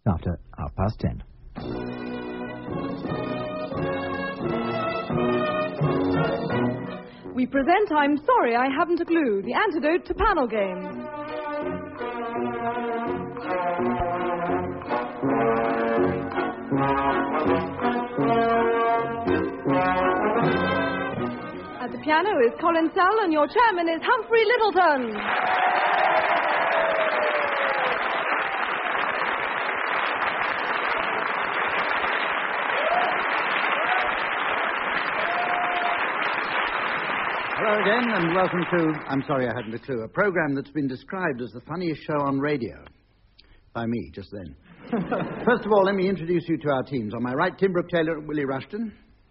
after 10:30. We present I'm Sorry I Haven't a Clue, the antidote to panel games. At the piano is Colin Sell and your chairman is Humphrey Littleton. Hello again, and welcome to I'm Sorry I Hadn't a Clue, a program that's been described as the funniest show on radio. By me, just then. First of all, let me introduce you to our teams. On my right, Tim Brooke-Taylor and Willie Rushton.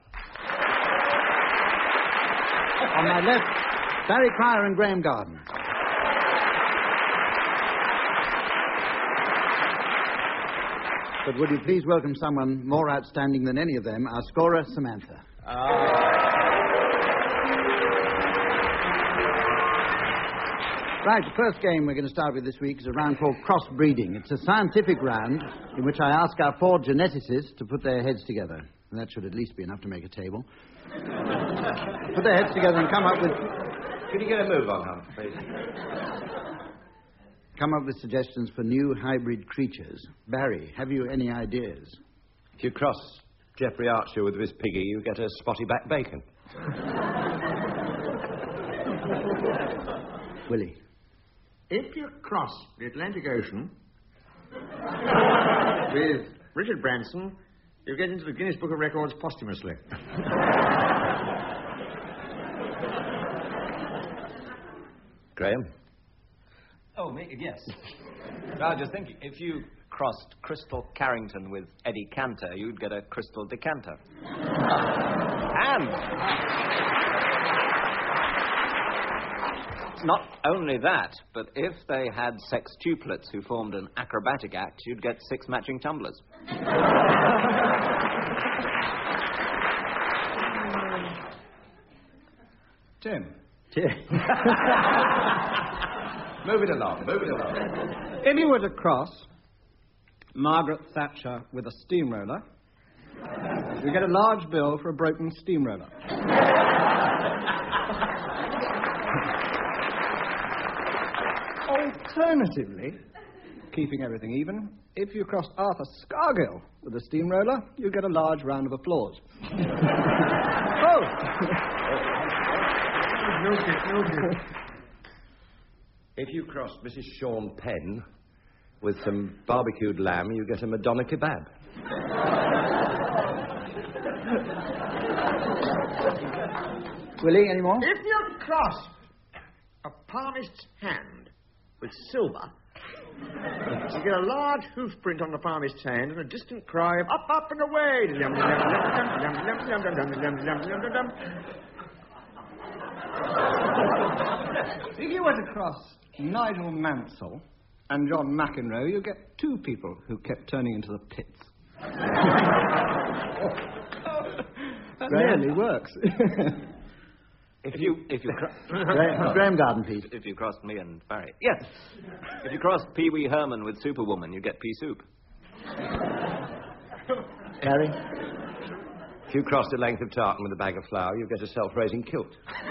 On my left, Barry Cryer and Graham Garden. But would you please welcome someone more outstanding than any of them, our scorer, Samantha. Right, the first game we're going to start with this week is a round called crossbreeding. It's a scientific round in which I ask our 4 geneticists to put their heads together. And that should at least be enough to make a table. Put their heads together and come up with... Could you get a move on, Hunt, please? Come up with suggestions for new hybrid creatures. Barry, have you any ideas? If you cross Geoffrey Archer with this piggy, you get a spotty-back bacon. Willie. If you cross the Atlantic Ocean with Richard Branson, you get into the Guinness Book of Records posthumously. Graham? Oh, yes. I was just thinking, if you crossed Crystal Carrington with Eddie Cantor, you'd get a Crystal Decanter. And... not only that, but if they had sextuplets who formed an acrobatic act, you'd get 6 matching tumblers. Tim. Move it along. If you were to cross Margaret Thatcher with a steamroller, you get a large bill for a broken steamroller. Alternatively, keeping everything even, if you crossed Arthur Scargill with a steamroller, you get a large round of applause. If you cross Mrs. Sean Penn with some barbecued lamb, you get a Madonna kebab. Willie, any more? If you cross a palmist's hand with silver, you get a large hoof print on the palmist's hand and a distant cry of up, up and away. If you were to cross Nigel Mansell and John McEnroe, you get 2 people who kept turning into the pits. That really works. Graham Garden, please. If you crossed me and Barry. Yes. If you crossed Pee Wee Herman with Superwoman, you get pea soup. Barry? If you crossed a length of tartan with a bag of flour, you get a self-raising kilt.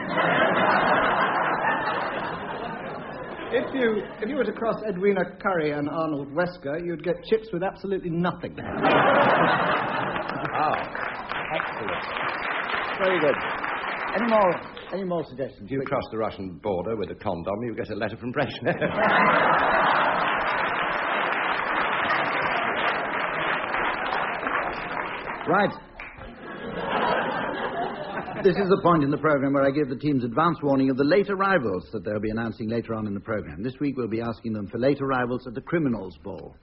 If you were to cross Edwina Curry and Arnold Wesker, you'd get chips with absolutely nothing. Excellent. Very good. Any more suggestions? If you cross the Russian border with a condom, you get a letter from Brezhnev. Right. This is the point in the program where I give the teams advance warning of the late arrivals that they'll be announcing later on in the program. This week we'll be asking them for late arrivals at the Criminals' Ball.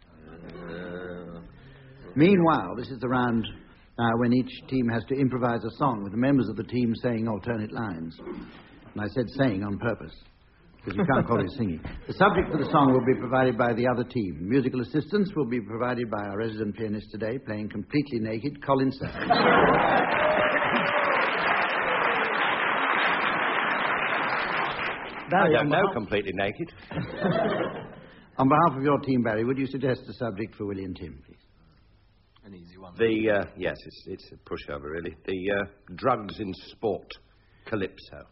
Meanwhile, this is the round when each team has to improvise a song with the members of the team saying alternate lines. And I said saying on purpose, because you can't call it singing. The subject for the song will be provided by the other team. Musical assistance will be provided by our resident pianist today, playing completely naked, Colin Sell. I don't know completely naked. On behalf of your team, Barry, would you suggest a subject for Willie and Tim, please? An easy one. Yes, it's a pushover, really. The drugs in sport. Calypso.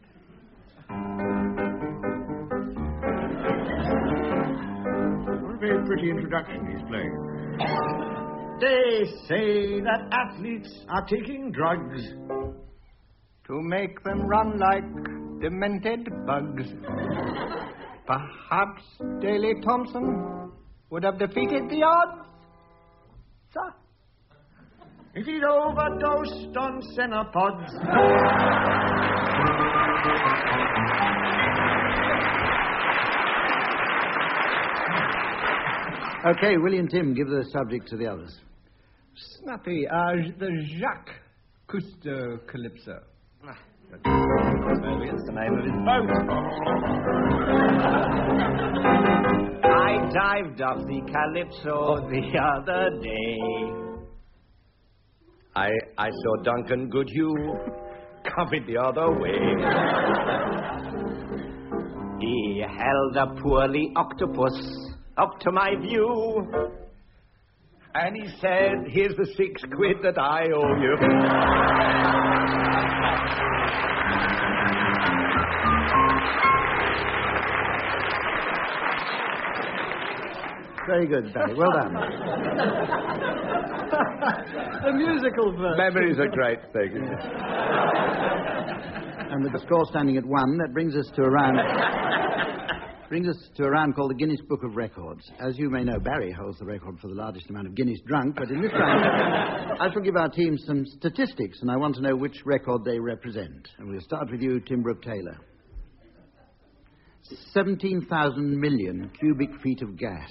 What a very pretty introduction he's playing. They say that athletes are taking drugs To make them run like demented bugs. Perhaps Daley Thompson would have defeated the odds. Sir? if he'd overdosed on cenopods. Okay, Willie and Tim, give the subject to the others. Snappy, the Jacques Cousteau Calypso. Maybe it's the name of his boat. I dived off the Calypso the other day. I saw Duncan Goodhue coming the other way. He held a poorly octopus up to my view. And he said, here's the £6 that I owe you. Very good, Barry. Well done. The musical version. Memory's a great thing, isn't it? And with the score standing at 1, that brings us to a round called the Guinness Book of Records. As you may know, Barry holds the record for the largest amount of Guinness drunk, but in this round, I shall give our team some statistics, and I want to know which record they represent. And we'll start with you, Tim Brooke-Taylor. 17,000 million cubic feet of gas.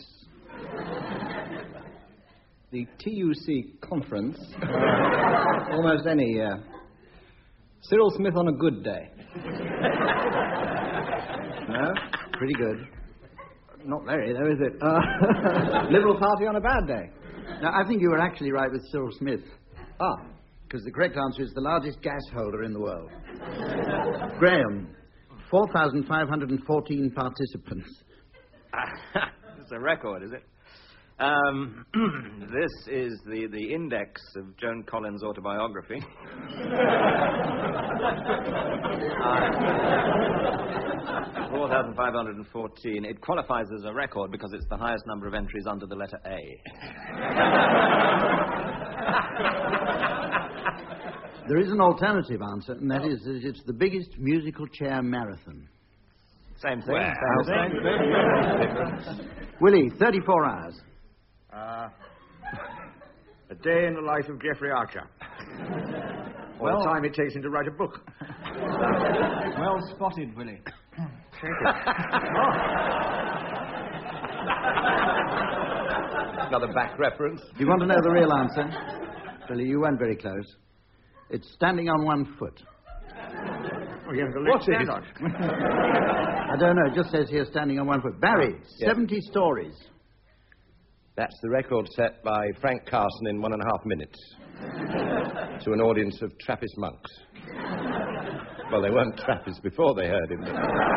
The TUC conference. Almost any year. Cyril Smith on a good day. No? Pretty good. Not very, though, is it? Liberal Party on a bad day. Now, I think you were actually right with Cyril Smith. Ah. Because the correct answer is the largest gas holder in the world. Graham, 4,514 participants. It's a record, is it? This is the index of Joan Collins' autobiography. 4,514. It qualifies as a record because it's the highest number of entries under the letter A. There is an alternative answer, and that is that it's the biggest musical chair marathon. Same thing. Well, Same thing. Willie, 34 hours. A day in the life of Geoffrey Archer. Or the time it takes him to write a book. Well spotted, Willie. Another back reference. Do you want to know the real answer? Billy, you weren't very close. It's standing on one foot. Oh, you have the What leg is stand it? on. I don't know, it just says here standing on one foot. Barry, Yes. 70 stories. That's the record set by Frank Carson in 1.5 minutes to an audience of Trappist monks. Well, they weren't Trappists before they heard him.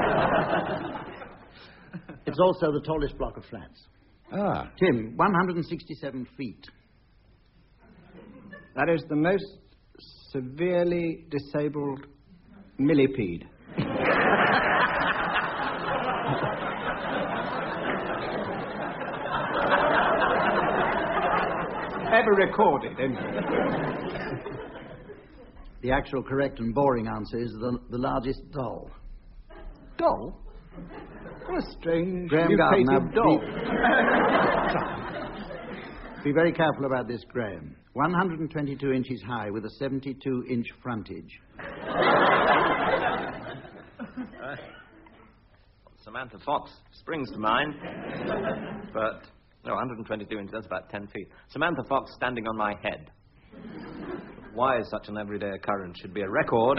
It's also the tallest block of flats. Ah. Tim, 167 feet. That is the most severely disabled millipede. Ever recorded, anyway. The actual correct and boring answer is the largest doll. Doll? What a strange Graham Garden, mutated now, doll. Be very careful about this, Graham. 122 inches high with a 72-inch frontage. Samantha Fox springs to mind. But, no, 122 inches, that's about 10 feet. Samantha Fox standing on my head. Why such an everyday occurrence should be a record.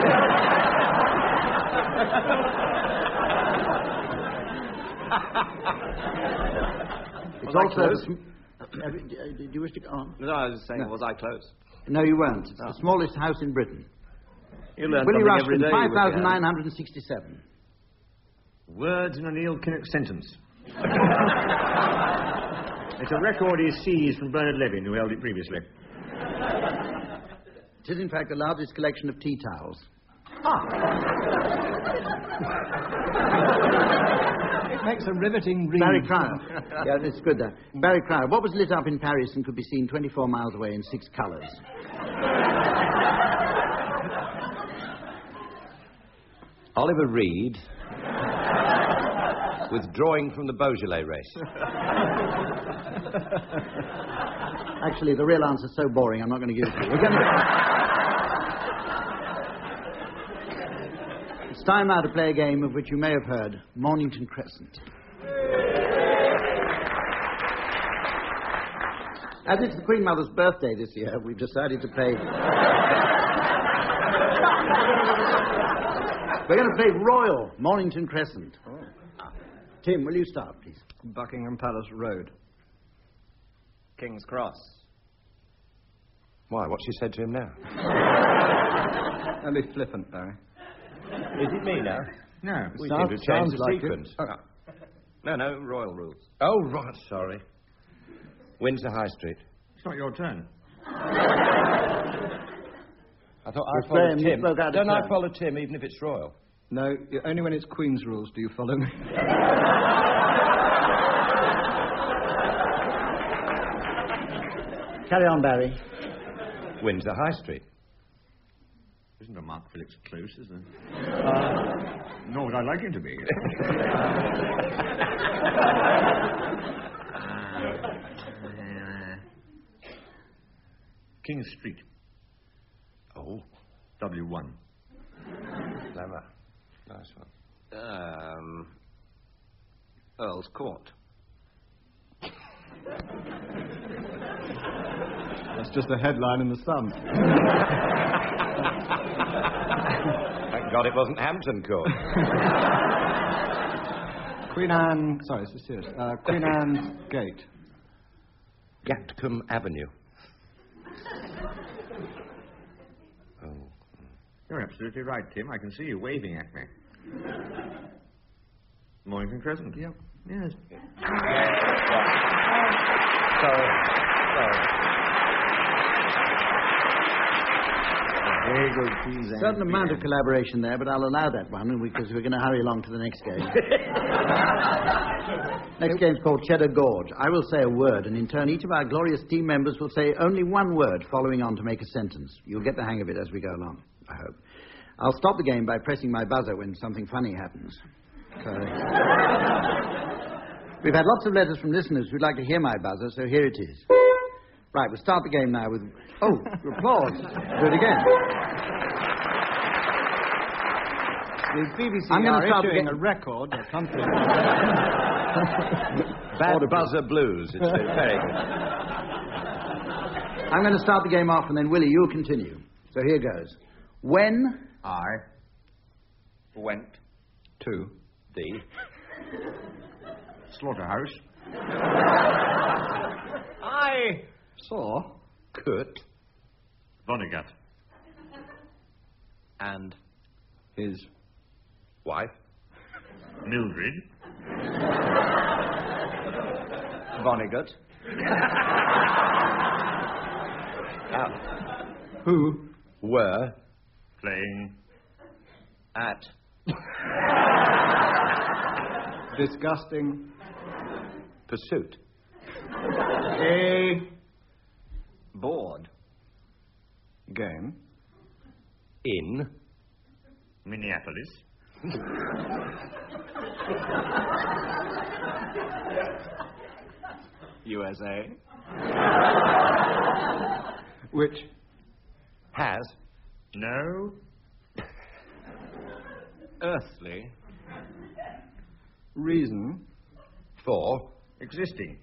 It's also... Did you wish to go on? No, I was saying, No. was I close? No, you weren't. It's the smallest house in Britain. You learn Willie something every Rushton, day. 5,967. Words in a Neil Kinnock sentence. It's a record he seized from Bernard Levin, who held it previously. It is, in fact, the largest collection of tea towels. It makes a riveting read. Barry Cryer. Yeah, it's good, that. Barry Cryer. What was lit up in Paris and could be seen 24 miles away in 6 colours? Oliver Reed withdrawing from the Beaujolais race. Actually, the real answer's so boring, I'm not going to give it to you. It's time now to play a game of which you may have heard, Mornington Crescent. As it's the Queen Mother's birthday this year, we've decided to play... We're going to play Royal Mornington Crescent. Oh. Tim, will you start, please? Buckingham Palace Road. King's Cross. Why, what's she said to him now? Only flippant, Barry. Is it me now? No. We seem to change the sequence. No, royal rules. Oh, right, sorry. Windsor High Street. It's not your turn. I thought Yes, I followed Graham, you Tim. spoke out of Don't I turn. follow Tim even if it's royal? No, only when it's Queen's rules do you follow me. Carry on, Barry. Windsor High Street. Isn't a Mark Phillips close, is there? Nor would I like him to be. King Street. Oh. W1. Clever. Nice one. Earl's Court. That's just a headline in the Sun. Thank God it wasn't Hampton Court. Queen Anne... Sorry, this is serious. Queen Anne's Gate. Gatcombe Avenue. Oh. You're absolutely right, Tim. I can see you waving at me. Mornington Crescent. Yep. Yes. Sorry. Very good, please. A certain amount of collaboration there, but I'll allow that one because we're going to hurry along to the next game. Next game's called Cheddar Gorge. I will say a word, and in turn, each of our glorious team members will say only one word following on to make a sentence. You'll get the hang of it as we go along, I hope. I'll stop the game by pressing my buzzer when something funny happens. So... We've had lots of letters from listeners who'd like to hear my buzzer, so here it is. Right, we'll start the game now with... Oh, applause. Do it again. The BBC I'm going to start issuing the a record, a country... Bad buzzer blues. It's very good. I'm going to start the game off, and then, Willie, you'll continue. So here goes. When... I Went. To. The slaughterhouse. I Saw. Kurt Vonnegut. and His. wife Mildred. Vonnegut. Who. were Playing. At Disgusting. pursuit A. board. Game. in Minneapolis. USA. Which. has No. Earthly. Reason. for Existing.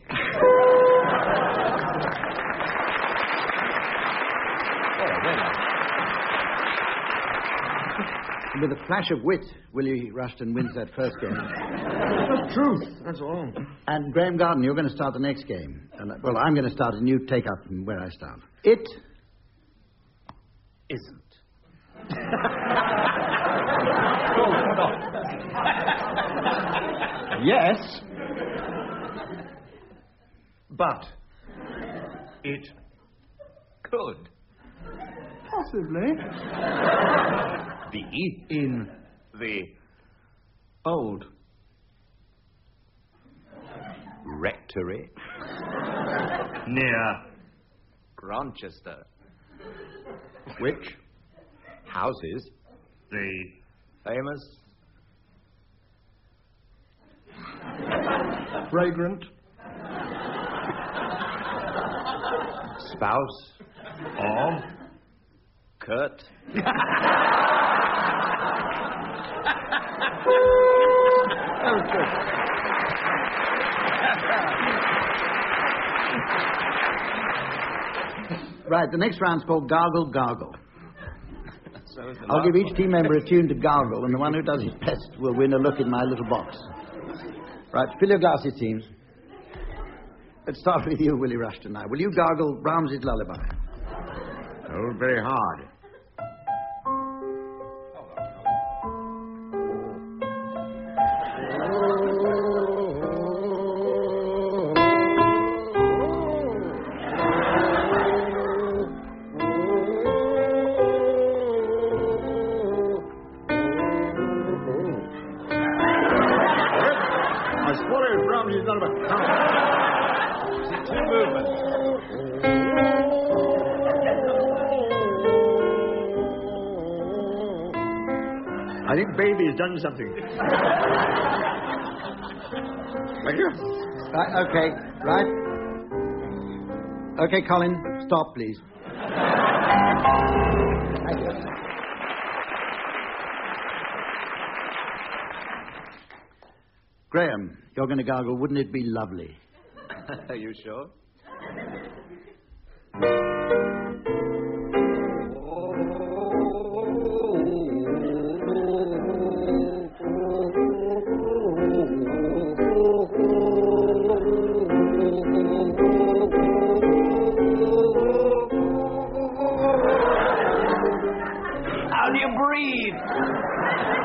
With a flash of wit, Willie Rushton wins that first game. The truth. That's all. And Graham Garden, you're going to start the next game. And, well, I'm going to start and you take up from where I start. It Isn't. Yes. But it could Possibly. be in the Old. rectory Near. Grantchester. which houses The. Famous. Fragrant. spouse Of. Kurt. Right, the next round's called Gargle Gargle. So is the I'll last give each one. team member a tune to gargle, and the one who does it best will win a look in my little box. Right, fill your glasses, teams. Let's start with you, Willie Rushton, now. Will you gargle Brahms's Lullaby? Oh, very hard. I swallowed Brahms's lullaby. Two movements. I think baby's done something. Thank you. Right, okay, right. Okay, Colin, stop, please. Graham, you're going to gargle, wouldn't it be lovely? Are you sure? How do you breathe?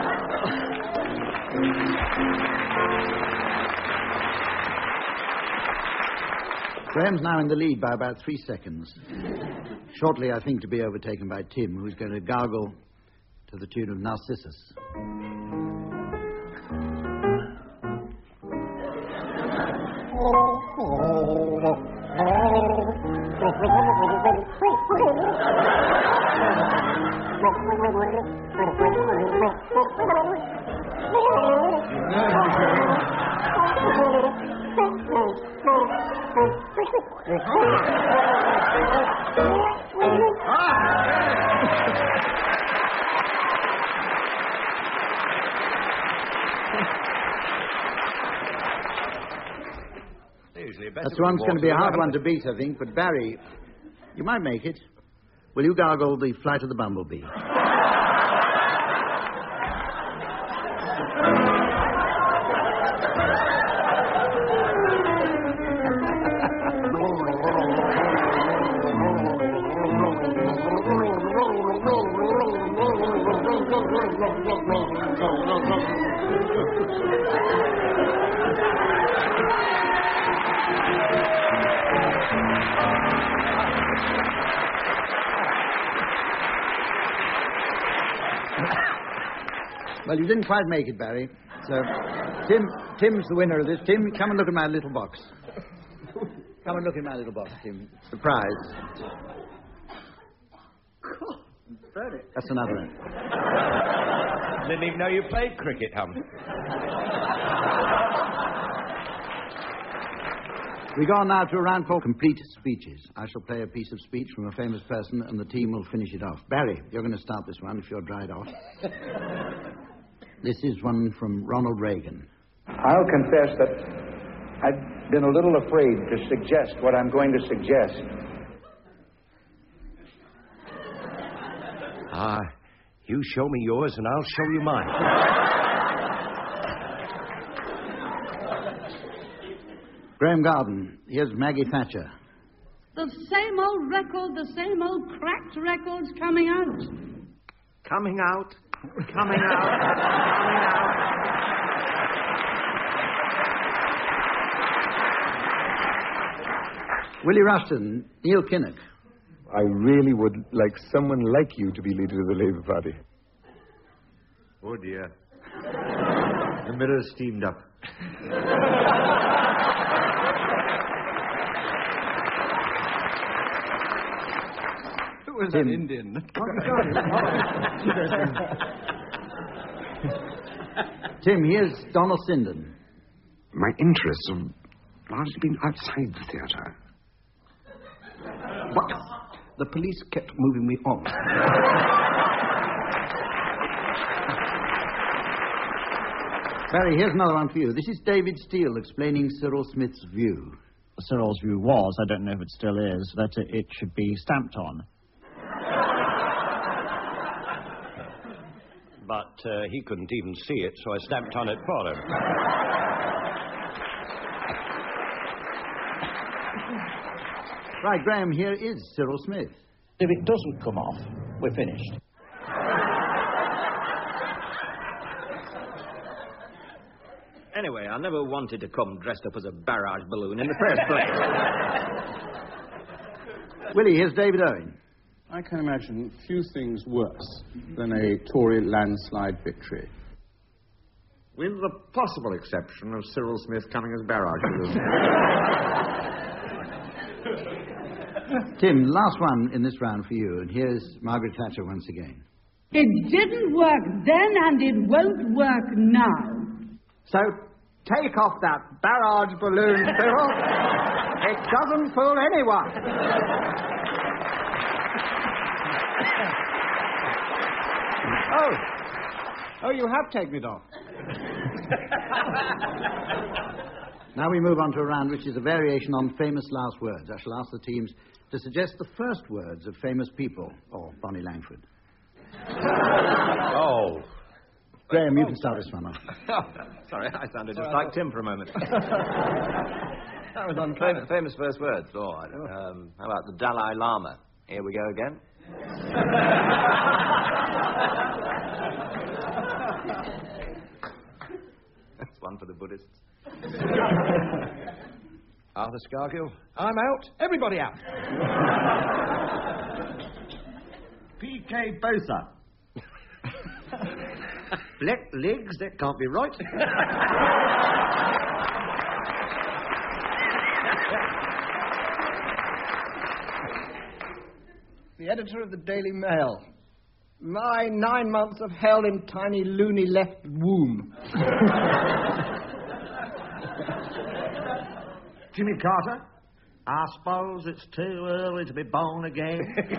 Graham's now in the lead by about 3 seconds. Shortly, I think, to be overtaken by Tim, who's going to gargle to the tune of Narcissus. That's one's going to be a hard one to beat, I think. But Barry, you might make it. Will you gargle the Flight of the Bumblebee? Well, you didn't quite make it, Barry. So, Tim's the winner of this. Tim, come and look at my little box. Come and look in my little box, Tim. Surprise. That's another one. Didn't even know you played cricket, Hum. We go on now to a round called Complete Speeches. I shall play a piece of speech from a famous person, and the team will finish it off. Barry, you're going to start this one if you're dried off. This is one from Ronald Reagan. I'll confess that I've been a little afraid to suggest what I'm going to suggest. You show me yours and I'll show you mine. Graham Garden, here's Maggie Thatcher. The same old record, the same old cracked records coming out. Coming out. Coming out. Coming out. Willie Rushton, Neil Kinnock. I really would like someone like you to be leader of the Labour Party. Oh, dear. The mirror's steamed up. Who was that Indian? Tim, here's Donald Sinden. My interests have largely been outside the theatre. What? The police kept moving me on. Barry, here's another one for you. This is David Steele explaining Cyril Smith's view. Cyril's view was, I don't know if it still is, that it should be stamped on. But he couldn't even see it, so I stamped on it for him. Right, Graham, here is Cyril Smith. If it doesn't come off, we're finished. Anyway, I never wanted to come dressed up as a barrage balloon in the first place. Willie, here's David Owen. I can imagine few things worse than a Tory landslide victory. With the possible exception of Cyril Smith coming as barrage balloon. Tim, last one in this round for you, and here's Margaret Thatcher once again. It didn't work then and it won't work now. So, take off that barrage balloon, Cyril. It doesn't fool anyone. Oh, you have taken it off. Now we move on to a round which is a variation on famous last words. I shall ask the teams to suggest the first words of famous people, or Bonnie Langford. Oh. Graham, you can start this one off. Sorry, I sounded just like Tim for a moment. That was unfair. Famous first words. Oh, I don't know. How about the Dalai Lama? Here we go again. That's one for the Buddhists. Arthur Scargill? I'm out. Everybody out. P.K. Bosa. Black legs, that can't be right. The editor of the Daily Mail. My 9 months of hell in tiny loony left womb. Jimmy Carter. I suppose it's too early to be born again.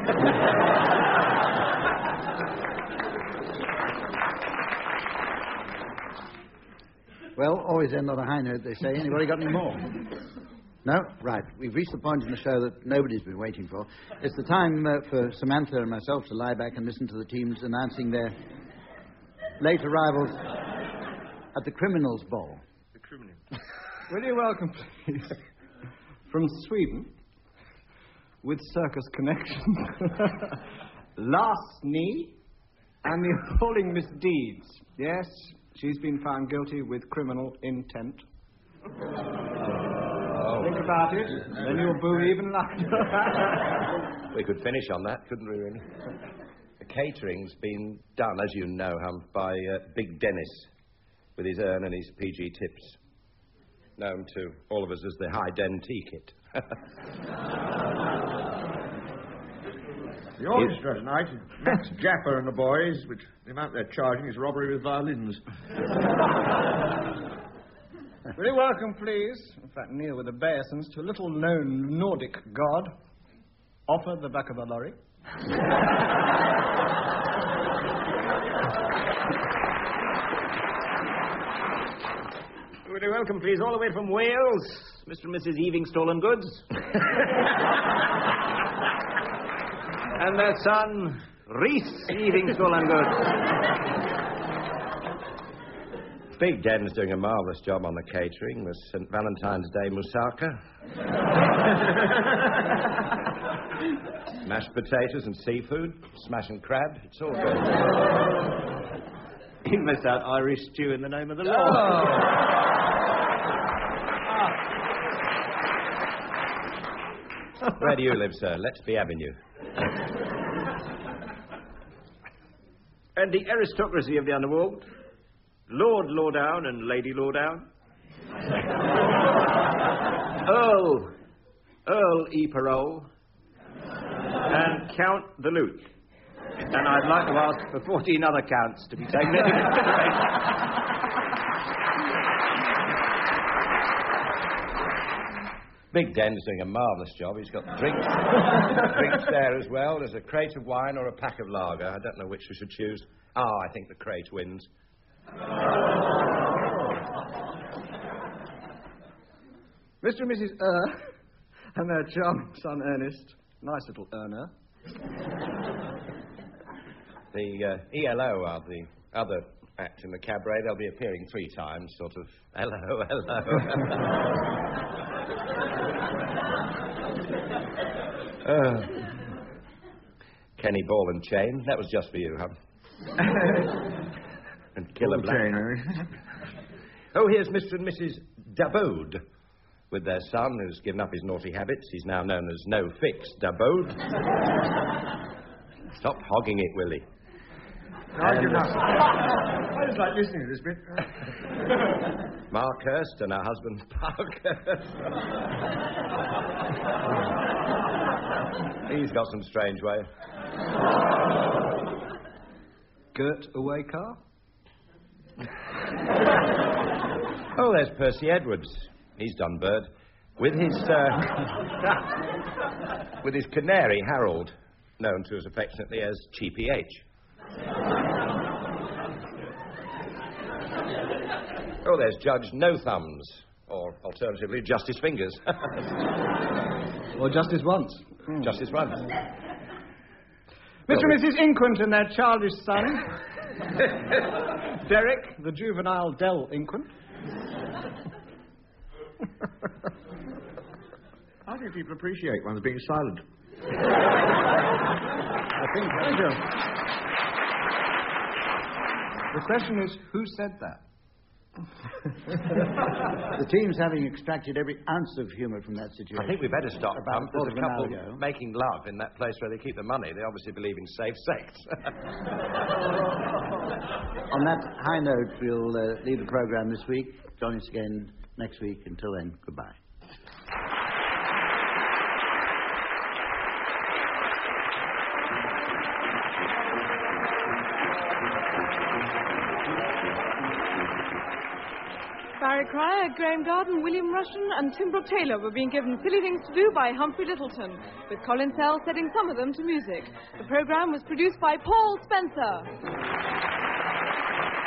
Well, always end on a high note, they say. Anybody got any more? No? Right. We've reached the point in the show that nobody's been waiting for. It's the time for Samantha and myself to lie back and listen to the teams announcing their late arrivals at the Criminals' Ball. The Criminals. Will you welcome, please, from Sweden, with circus connections, Last Knee and the appalling misdeeds. Yes, she's been found guilty with criminal intent. Think about it, then you'll boo even louder. We could finish on that, couldn't we, really? The catering's been done, as you know, by Big Dennis, with his urn and his PG tips. Known to all of us as the High Den Tea Kit. The orchestra tonight, Max Jaffa and the boys, which the amount they're charging is robbery with violins. Will you welcome, please, in fact, kneel with obeisance, to a little-known Nordic god, Offa the back of a lorry. Will you welcome, please, all the way from Wales, Mr. and Mrs. Eving Stolen Goods. And their son, Rhys Eving Stolen Goods. Big Den's doing a marvellous job on the catering with St. Valentine's Day moussaka. Mashed potatoes and seafood, smashing crab, it's all good. He missed out Irish stew in the name of the Lord. Where do you live, sir? Letby Avenue. And the aristocracy of the underworld, Lord Lordown and Lady Lordown. Earl E. Parole. And Count the Lute. And I'd like to ask for 14 other counts to be taken into consideration. Big Den's doing a marvellous job. He's got drinks there as well. There's a crate of wine or a pack of lager. I don't know which we should choose. I think the crate wins. Mr. and Mrs. And their charming son, Ernest. Nice little Erna. The ELO are the other act in the cabaret. They'll be appearing 3 times, sort of, hello. Kenny Ball and Chain. That was just for you, huh? And Killer Black. Oh, here's Mr. and Mrs. Dabode with their son, who's given up his naughty habits. He's now known as No Fix Dabode. Stop hogging it, Willie. I just like listening to this bit. Mark Hurst and her husband, Parkhurst. He's got some strange way. Gert away car? Oh, there's Percy Edwards. He's done bird. With his canary, Harold, known to us affectionately as Cheapy H. Oh, there's Judge No Thumbs, or alternatively, Justice Fingers. Or Justice Once. Justice Once. Mr. and Mrs. Inquint and their childish son, Derek, the juvenile Del Inquint. I think people appreciate one's being silent. I think so. The question is, who said that? The team's having extracted every ounce of humour from that situation. I think we better stop. There's a couple ago. making love in that place where they keep the money. They obviously believe in safe sex. On that high note, we'll leave the programme this week. Join us again next week. Until then, goodbye. Barry Cryer, Graham Garden, William Rushton and Tim Brooke Taylor were being given silly things to do by Humphrey Littleton, with Colin Sell setting some of them to music. The programme was produced by Paul Spencer.